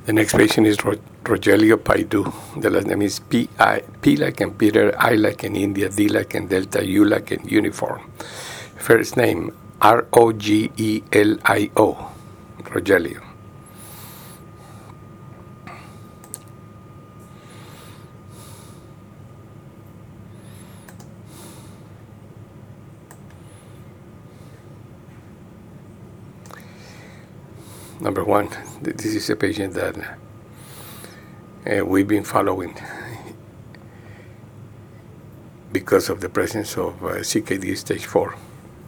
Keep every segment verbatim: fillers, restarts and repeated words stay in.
The next patient is Ro- Rogelio Paidu. The last name is P I P like in Peter, I like in India, D like in Delta, U like in uniform. First name R O G E L I O. Rogelio. Number one, this is a patient that uh, we've been following because of the presence of uh, C K D stage four.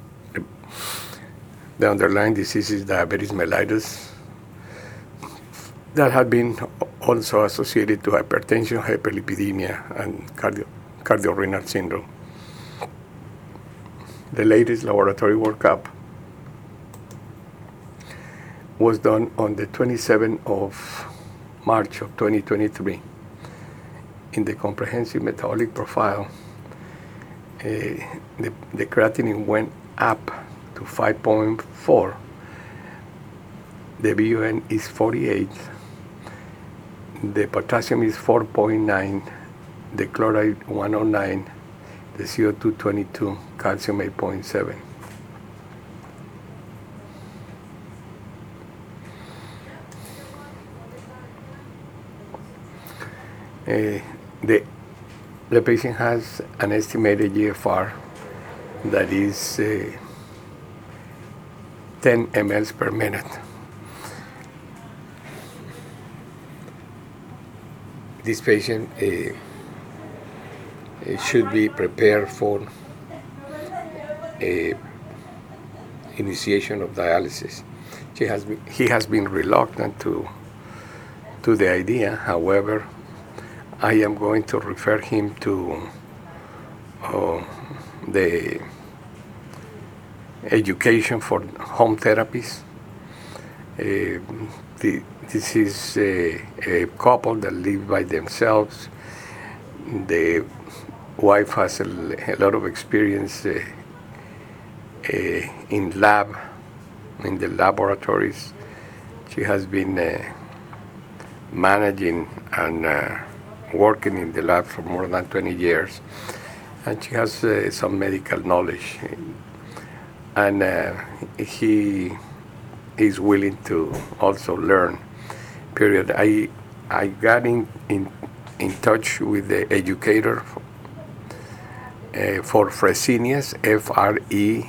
The underlying disease is diabetes mellitus that had been also associated to hypertension, hyperlipidemia, and cardio, cardiorenal syndrome. The latest laboratory workup was done on the twenty-seventh of March of twenty twenty-three. In the comprehensive metabolic profile, uh, the, the creatinine went up to five point four. The B U N is forty-eight. The potassium is four point nine. The chloride one oh nine. The C O two twenty-two. Calcium eight point seven. Uh, the, the patient has an estimated G F R that is uh, ten milliliters per minute. This patient uh, should be prepared for a initiation of dialysis. She has been, he has been reluctant to to the idea. However, I am going to refer him to uh, the education for home therapies. Uh, the, this is a, a couple that live by themselves. The wife has a, a lot of experience uh, uh, in lab, in the laboratories. She has been uh, managing and uh, working in the lab for more than twenty years, and she has uh, some medical knowledge, and uh, he is willing to also learn. Period. I I got in in, in touch with the educator uh, for Fresenius, F R E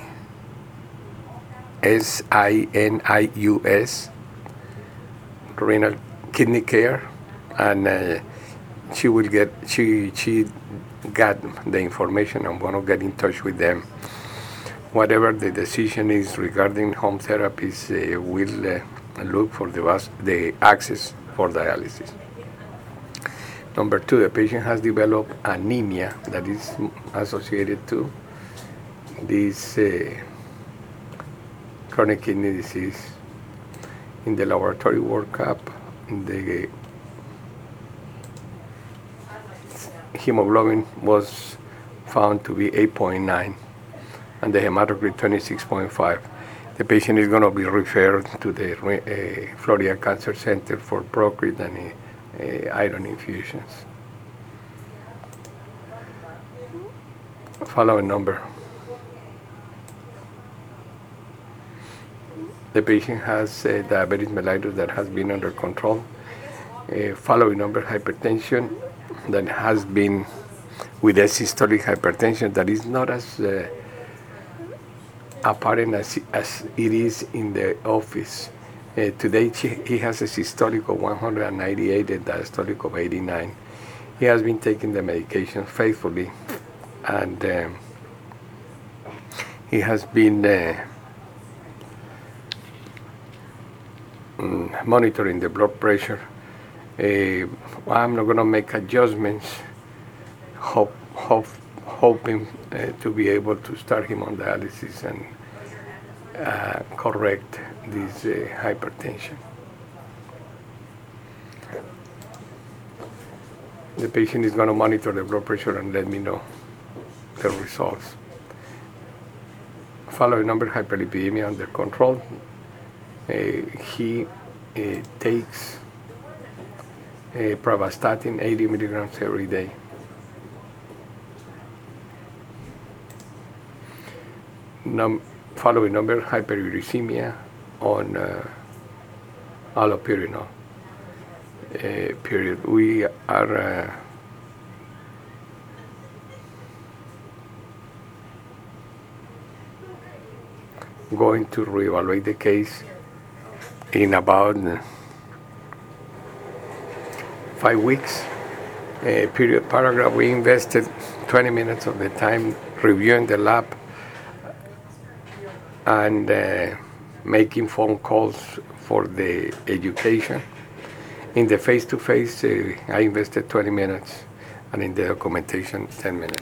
S I N I U S, renal kidney care, and uh, she will get she she got the information. I'm going to get in touch with them. Whatever the decision is regarding home therapies, uh, we'll uh, look for the bus, the access for dialysis. Number two, the patient has developed anemia that is associated to this uh, chronic kidney disease. In the laboratory workup, the hemoglobin was found to be eight point nine and the hematocrit twenty-six point five. The patient is going to be referred to the uh, Florida Cancer Center for Procrit and uh, iron infusions. Following number. The patient has uh, diabetes mellitus that has been under control. Uh, following number, hypertension that has been with systolic hypertension that is not as uh, apparent as, as it is in the office. Uh, today he has a systolic of one hundred ninety-eight and diastolic of eighty-nine. He has been taking the medication faithfully, and um, he has been uh, monitoring the blood pressure. Uh, I'm not going to make adjustments, hope, hope, hoping uh, to be able to start him on dialysis and uh, correct this uh, hypertension. The patient is going to monitor the blood pressure and let me know the results. Following number, hyperlipidemia under control. Uh, he uh, takes Uh, pravastatin eighty milligrams every day. Num- following number, hyperuricemia on uh, allopurinol. Uh, period. We are uh, going to reevaluate the case in about five weeks. Uh, period. Paragraph. We invested twenty minutes of the time reviewing the lab and uh, making phone calls for the education. In the face-to-face, uh, I invested twenty minutes, and in the documentation, ten minutes.